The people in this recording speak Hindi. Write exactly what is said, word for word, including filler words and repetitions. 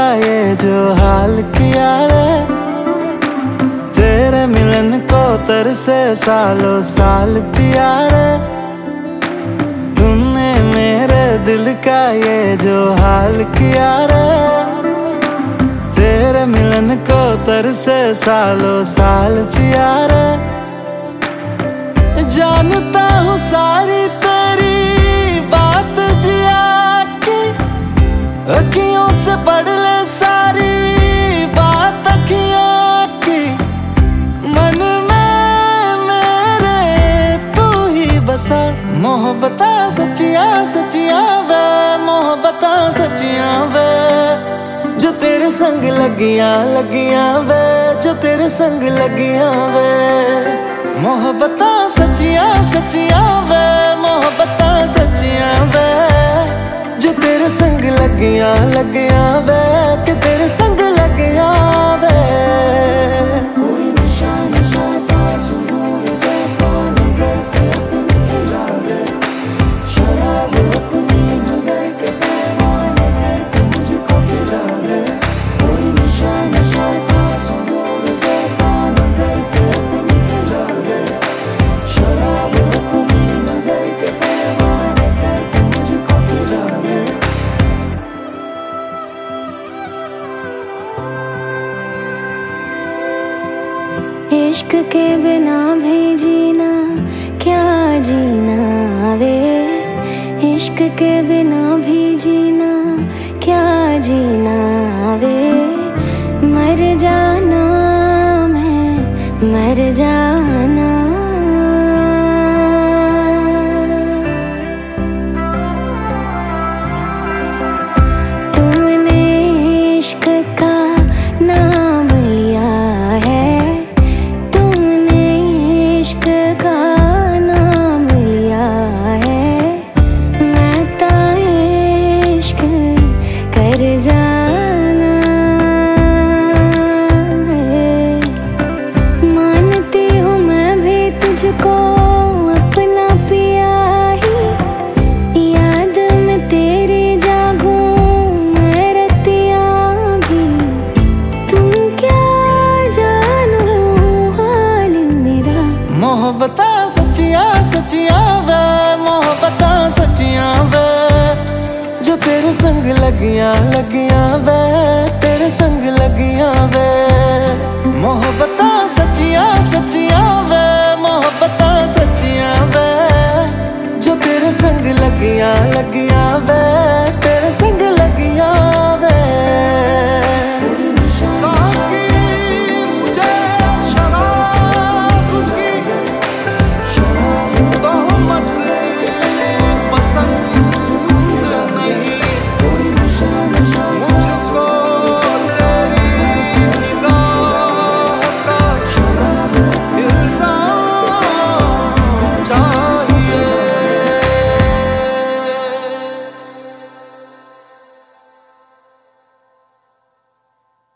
ये जो हाल किया रे, तेरे मिलन को तरसे सालों साल पिया रे। तुमने मेरे दिल का ये जो हाल किया रे, तेरे मिलन को तरसे सालों साल पिया रे। जानता हूँ सारी तेरी बात जिया की, अखियों से पढ़ ले सारी बात अखियों की। मन में मेरे तू ही बसा, मोहब्बता सच्चिया सच्चिया वे, मोहब्बता सच्चिया वे। जो तेरे संग लगियां लगियां वे, जो तेरे संग लगियां वे। मोहब्बता सच्चिया सच्चिया वे, मोहब्बता सच्चिया वे। जो तेरे संग लगियां लगियां वे, कि तेरे संग लगियां वे। कोई नशा नशा सा सुरूर जैसा नजर से अपनी पिला दे, शराब अपनी नजर के पैमाने से तू मुझको पिला दे। कोई नशा नशा सा सुरूर जैसा नजर से अपनी पिला दे, शराब अपनी नजर के पैमाने से तू मुझको पिला दे। इश्क के बिना भी जीना क्या जीना वे, इश्क के बिना भी जीना क्या जीना वे। मर जाना मैं मर जाना। तुमने इश्क का नाम लिया है, तुमने इश्क का नाम लिया है। मैं तो इश्क कर जाना है। मानती हूँ मैं भी तुझको अपना पिया ही, याद में तेरी जागूं मैं रतियाँ भी। तुम क्या जानो हाल मेरा। मोहब्बता सच्चिया सच्चिया वे, मोहब्बता सच्चिया वे। जो तेरे संग लगियां लगियां वे, तेरे संग लगियां वे।